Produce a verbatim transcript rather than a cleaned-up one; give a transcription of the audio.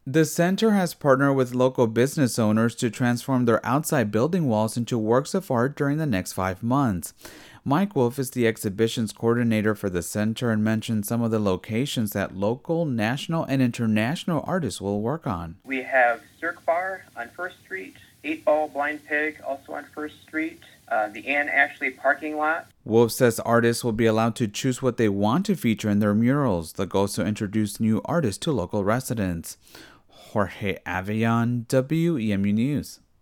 The center has partnered with local business owners to transform their outside building walls into works of art during the next five months. Mike Wolf is the exhibitions coordinator for the center and mentioned some of the locations that local, national, and international artists will work on. We have Cirque Bar on First Street, Eight Ball Blind Pig also on First Street, uh, the Anne Ashley parking lot. Wolf says artists will be allowed to choose what they want to feature in their murals. The goal is to introduce new artists to local residents. Jorge Avion, W E M U News.